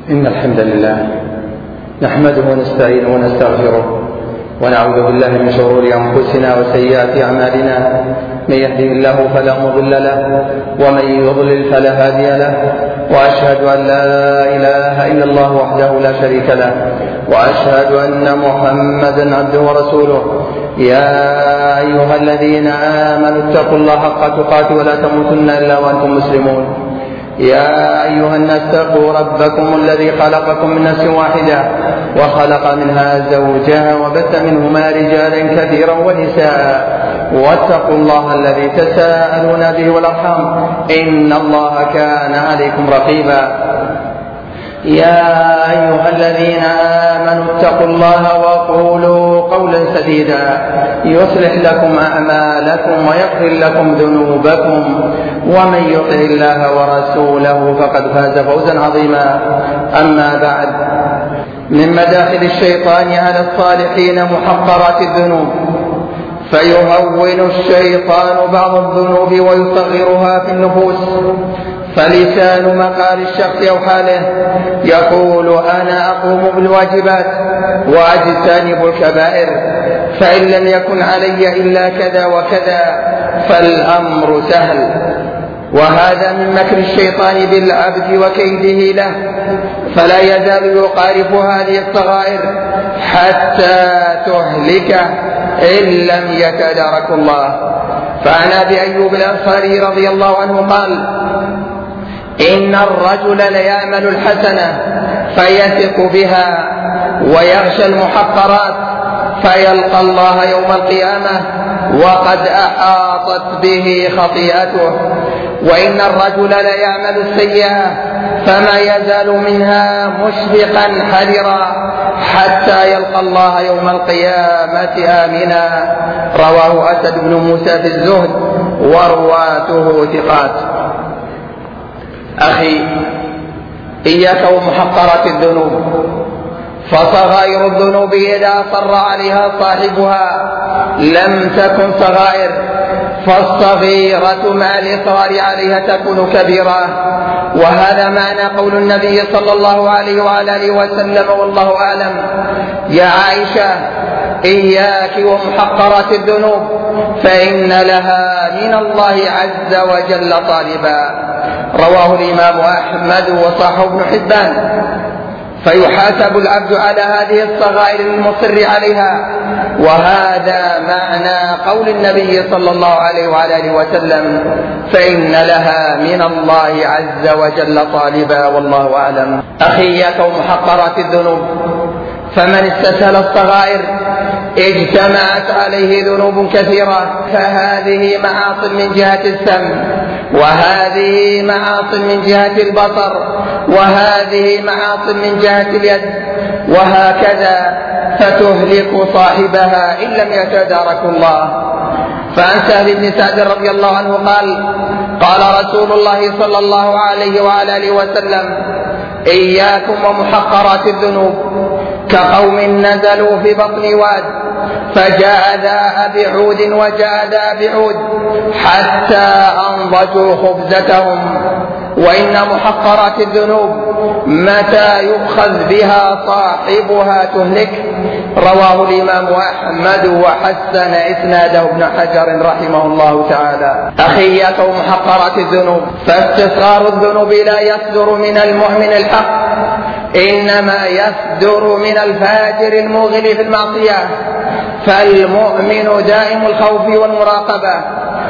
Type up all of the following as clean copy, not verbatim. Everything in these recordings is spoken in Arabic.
إن الحمد لله نحمده ونستعينه ونستغفره ونعوذ بالله من شرور أنفسنا وسيئات أعمالنا. من يهده الله فلا مضل له ومن يضلل فلا هادي له، وأشهد أن لا إله إلا الله وحده لا شريك له، وأشهد أن محمدا عبده ورسوله. يا أيها الذين آمنوا اتقوا الله حق تقاته ولا تموتن إلا وأنتم مسلمون. يا أيها الناس اتقوا ربكم الذي خلقكم من نفس واحدة وخلق منها زوجها وبث منهما رجالا كثيرا ونساء، واتقوا الله الذي تساءلون به والأرحام إن الله كان عليكم رقيبا. يا أيها الذين آمنوا اتقوا الله وقولوا قولا سديدا يصلح لكم أعمالكم ويغفر لكم ذنوبكم، ومن يطع الله ورسوله فقد فاز فوزا عظيما. أما بعد، من مداخل الشيطان على الصالحين محقرات الذنوب، فيهون الشيطان بعض الذنوب ويصغرها في النفوس، فلسان مقال الشخص أو حاله يقول أنا أقوم بالواجبات وأجتنب الكبائر، فإن لم يكن علي إلا كذا وكذا فالأمر سهل. وهذا من مكر الشيطان بالعبد وكيده له، فلا يزال يقارف هذه الصغائر حتى تهلكه إن لم يتدارك الله. فعن أبي أيوب الأنصاري رضي الله عنه قال: إن الرجل ليعمل الحسنة فيثق بها ويغشى المحقرات فيلقى الله يوم القيامة وقد أحاطت به خطيئته، وإن الرجل ليعمل السيئة فما يزال منها مشفقا حذرا حتى يلقى الله يوم القيامة آمنا. رواه أسد بن موسى في الزهد ورواته ثقات. أخي، إياك ومحقرات الذنوب، فصغائر الذنوب إذا أصر عليها صاحبها لم تكن صغائر، فالصغيرة مع الإصرار عليها تكون كبيرة. وهذا معنى قول النبي صلى الله عليه وآله وسلم والله أعلم: يا عائشة إياك ومحقرات الذنوب فإن لها من الله عز وجل طالبا. رواه الإمام أحمد وصححه ابن حبان. فيحاسب العبد على هذه الصغائر المصر عليها، وهذا معنى قول النبي صلى الله عليه وآله وسلم: فإن لها من الله عز وجل طالبا، والله أعلم. أخي، إياك ومحقرات الذنوب، فمن استسهل الصغائر اجتمعت عليه ذنوب كثيرة، فهذه معاصٍ من جهة السمع، وهذه معاصٍ من جهة البصر، وهذه معاصٍ من جهة اليد، وهكذا فتهلك صاحبها إن لم يتدارك الله. فعن سهل بن سعد رضي الله عنه قال: قال رسول الله صلى الله عليه وآله وسلم: إياكم ومحقرات الذنوب، كقوم نزلوا في بطن واد فجاء ذا بعود وجاء ذا بعود حتى أنضجوا خبزتهم، وإن محقرات الذنوب متى يؤخذ بها صاحبها تهلك. رواه الإمام أحمد وحسن إسناده ابن حجر رحمه الله تعالى. أخي، إياك ومحقرات الذنوب، فاستصغار الذنوب لا يصدر من المؤمن الحق، إنما يصدر من الفاجر الموغل في المعصية. فالمؤمن دائم الخوف والمراقبة،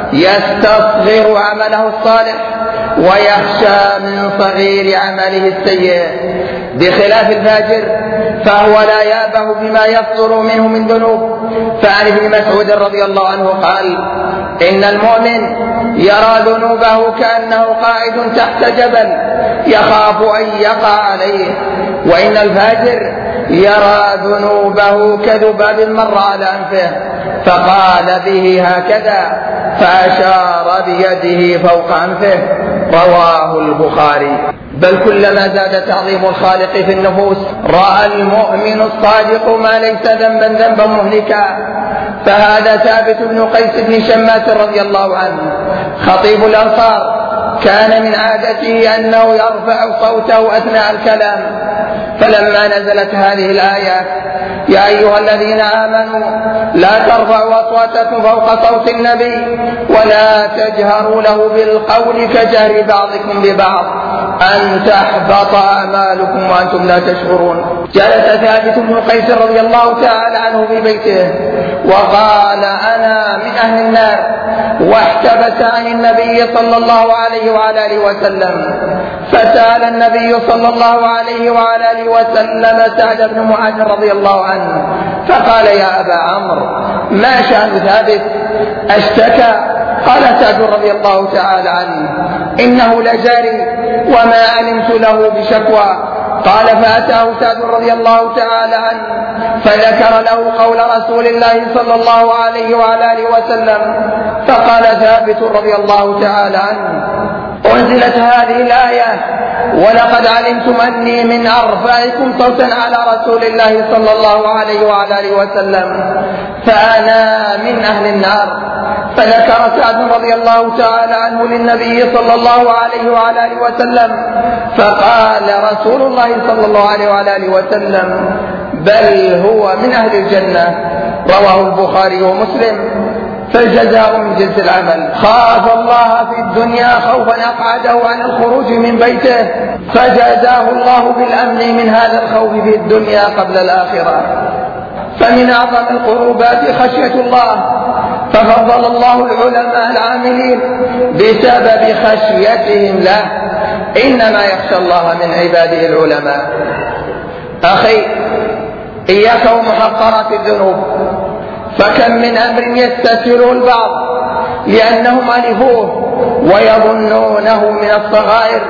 يستصغر عمله الصالح ويخشى من صغير عمله السيء، بخلاف الفاجر فهو لا يأبه بما يصدر منه من ذنوب. فعن ابن مسعود رضي الله عنه قال: إن المؤمن يرى ذنوبه كأنه قاعد تحت جبل يخاف أن يقع عليه، وإن الفاجر يرى ذنوبه كذباب مر على أنفه فقال به هكذا، فأشار بيده فوق أنفه. رواه البخاري. بل كلما زاد تعظيم الخالق في النفوس رأى المؤمن الصادق ما ليس ذنبا مهلكا. فهذا ثابت بن قيس بن شماس رضي الله عنه خطيب الأنصار كان من عادته أنه يرفع صوته أثناء الكلام، فلما نزلت هذه الآية يا أيها الذين آمنوا لا ترفعوا أصواتكم فوق صوت النبي ولا تجهروا له بالقول كجهر بعضكم ببعض أن تحبط أعمالكم وأنتم لا تشعرون. جلس ثابت بن قيس رضي الله تعالى عنه في بيته وقال أنا من أهل النار، واحتبس عن النبي صلى الله عليه وعلى آله وسلم، فسأل النبي صلى الله عليه وعلى آله وسلم سعد بن معاذ رضي الله عنه فقال يا أبا عمرو ما شأن ثابت أشتكى؟ قال سعد رضي الله تعالى عنه إنه لجاري وما علمت له بشكوى. قال فأتاه سعد رضي الله تعالى عنه فذكر له قول رسول الله صلى الله عليه وعلى آله وسلم، فقال ثابت رضي الله تعالى عنه أنزلت هذه الآية ولقد علمتم أني من أرفعكم صوتا على رسول الله صلى الله عليه وعلى آله وسلم فأنا من أهل النار. فذكر سعد رضي الله تعالى عنه للنبي صلى الله عليه وعلى آله وسلم، فقال رسول الله صلى الله عليه وعلى آله وسلم بل هو من أهل الجنة. رواه البخاري ومسلم. فالجزاء من جنس العمل. خاف الله في الدنيا خوفا أقعده عن الخروج من بيته فجازاه الله بالأمن من هذا الخوف في الدنيا قبل الآخرة. فمن أعظم القربات خشية الله، ففضل الله العلماء العاملين بسبب خشيتهم له، إنما يخشى الله من عباده العلماء. أخي إياك ومحقرات الذنوب، فكم من أمر يستتره البعض لأنهم ألفوه ويظنونه من الصغائر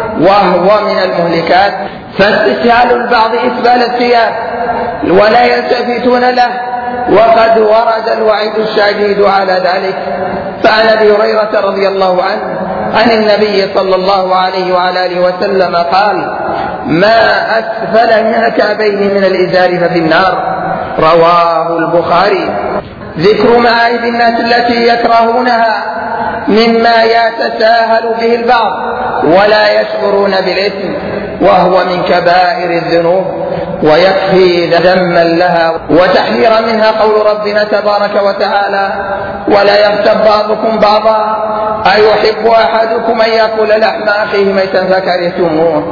وهو من المهلكات، فاستسهال البعض إسبال الثياب ولا يلتفتون له، وقد ورد الوعيد الشديد على ذلك. فعن أبي هريرة رضي الله عنه عن النبي صلى الله عليه وعلى آله وسلم قال ما أسفل من الكعبين من الإزار ففي النار. رواه البخاري. ذكر معايب الناس التي يكرهونها مما يتساهل به البعض ولا يشعرون بالإثم، وهو من كبائر الذنوب، ويكفي ذما لها وتحذيرا منها قول ربنا تبارك وتعالى ولا يغتب بعضكم بعضا أيحب أحدكم أن يأكل لحم أخيه ميتا فكرهتموه.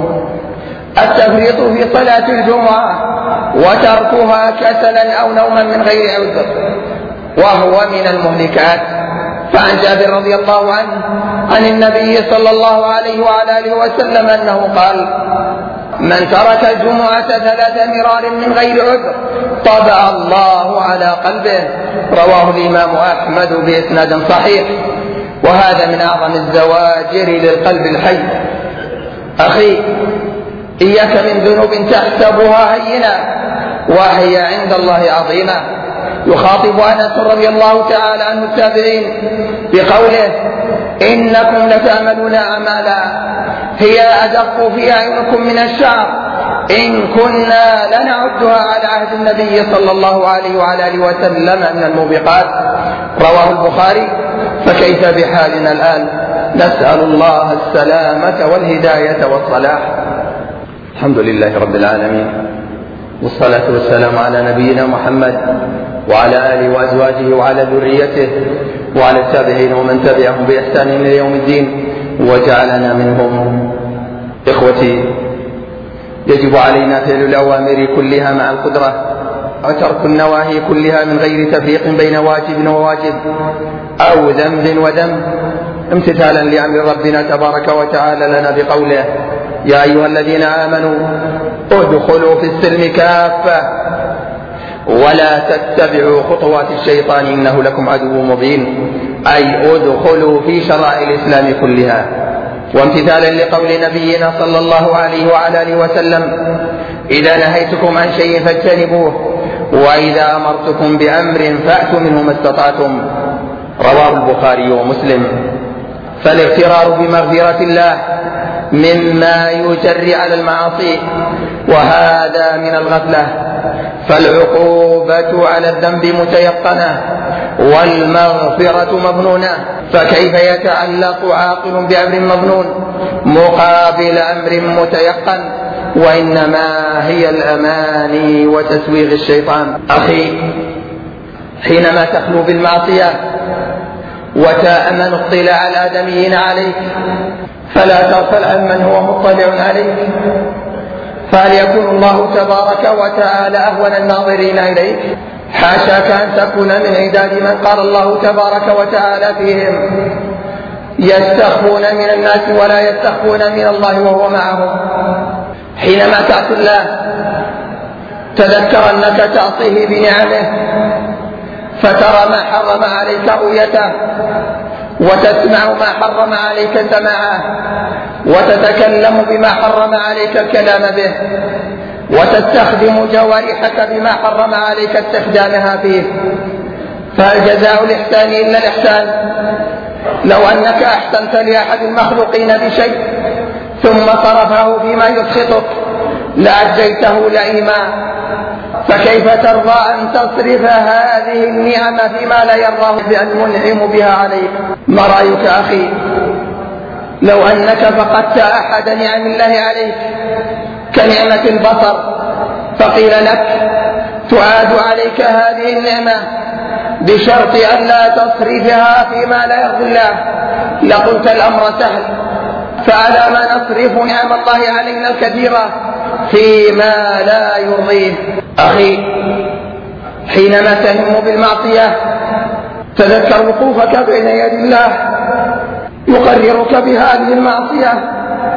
التفريط في صلاة الجمعة وتركها كسلا أو نوما من غير عذر وهو من المهلكات. فعن جابر رضي الله عنه عن النبي صلى الله عليه وعلى آله وسلم أنه قال من ترك الجمعة 3 مرار من غير عذر طبع الله على قلبه. رواه الإمام أحمد بإسناد صحيح. وهذا من أعظم الزواجر للقلب الحي. أخي إياك من ذنوب تحسبها هينة وهي عند الله عظيمة. يخاطب أنس رضي الله تعالى عنه التابعين بقوله إنكم لتعملون أعمالا هي أدق في أعينكم من الشعر إن كنا لنعدها على عهد النبي صلى الله عليه وعلى آله وسلم من الموبقات. رواه البخاري. فكيف بحالنا الآن؟ نسأل الله السلامة والهداية والصلاح. الحمد لله رب العالمين، والصلاة والسلام على نبينا محمد وعلى آله وأزواجه وعلى ذريته وعلى التابعين ومن تبعهم بإحسان إلى يوم الدين وجعلنا منهم. إخوتي، يجب علينا فعل الأوامر كلها مع القدرة وترك النواهي كلها من غير تفريق بين واجب وواجب أو ذنب وذنب، امتثالا لأمر ربنا تبارك وتعالى لنا بقوله يا أيها الذين آمنوا ادخلوا في السلم كافة ولا تتبعوا خطوات الشيطان إنه لكم عدو مبين، أي ادخلوا في شرائع الإسلام كلها. وامتثالا لقول نبينا صلى الله عليه وعلى آله وسلم إذا نهيتكم عن شيء فاجتنبوه وإذا أمرتكم بأمر فأتوا منه ما استطعتم. رواه البخاري ومسلم. فالاغترار بمغفرة الله مما يجري على المعاصي، وهذا من الغفلة. فالعقوبة على الذنب متيقنة والمغفرة مظنونة، فكيف يتعلق عاقل بأمر مظنون مقابل أمر متيقن؟ وإنما هي الأماني وتسويغ الشيطان. أخي، حينما تخلو بالمعصية وتأمن اطلاع الآدميين عليك فلا تغفل عمن هو مطلع عليك، فهل يكون الله تبارك وتعالى أهون الناظرين إليك؟ حاشاك أن تكون من عداد من قال الله تبارك وتعالى فيهم يستخفون من الناس ولا يستخفون من الله وهو معهم. حينما تعصي الله تذكر أنك تعصيه بنعمه، فترى ما حرم عليك رؤيته، وتسمع ما حرم عليك سماعه، وتتكلم بما حرم عليك الكلام به، وتستخدم جوارحك بما حرم عليك استخدامها فيه. فهل جزاء الإحسان إلا الإحسان؟ لو أنك أحسنت لأحد المخلوقين بشيء ثم صرفه فيما يسخطك لأجيته لئيما، فكيف ترضى أن تصرف هذه النعم فيما لا يرضاه المنعم بها عليك؟ ما رأيك أخي لو أنك فقدت أحد نعم الله عليك كنعمة البصر، فقيل لك تعاد عليك هذه النعمة بشرط أن لا تصرفها فيما لا يرضي الله، لقلت الأمر سهل، فعلى ما نصرف نعم الله علينا الكثيرة فيما لا يرضيه؟ أخي، حينما تهم بالمعصية تذكر وقوفك بين يد الله يقررك بهذه المعصية.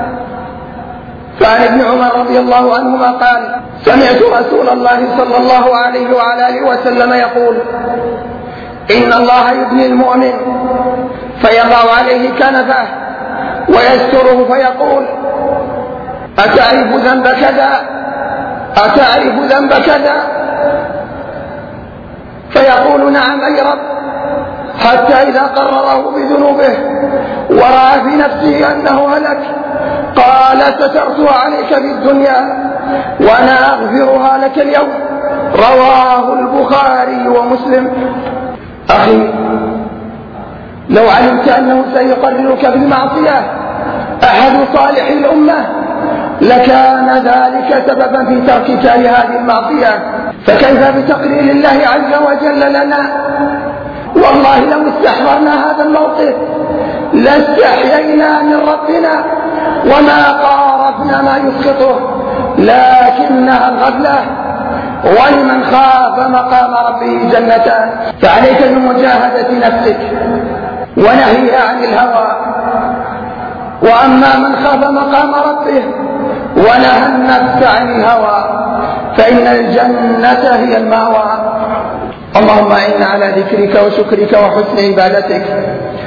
فعن ابن عمر رضي الله عنهما قال: سمعت رسول الله صلى الله عليه وعلى آله وسلم يقول: إن الله يبني المؤمن فيضع عليه كنفه ويستره فيقول: أتعرف ذنب كذا؟ أتعرف ذنب كذا؟ فيقول: نعم أي رب، حتى إذا قرره بذنوبه ورأى في نفسه أنه هلك قال: سترتها عليك في الدنيا وأنا أغفرها لك اليوم. رواه البخاري ومسلم. أخي، لو علمت أنه سيقررك بالمعصية أحد صالح الأمة لكان ذلك سببا في تركك لهذه المعصية، فكيف بتقرير الله عز وجل لنا؟ والله لو استحضرنا هذا الموقف لاستحيينا من ربنا وما قارفنا ما يسقطه، لكنها الغفلة. ولمن خاف مقام ربه جنتان، فعليك بمجاهدة نفسك ونهيها عن الهوى. وأما من خاف مقام ربه ونهى النفس عن الهوى فإن الجنة هي المأوى. اللهم أعنا على ذكرك وشكرك وحسن عبادتك.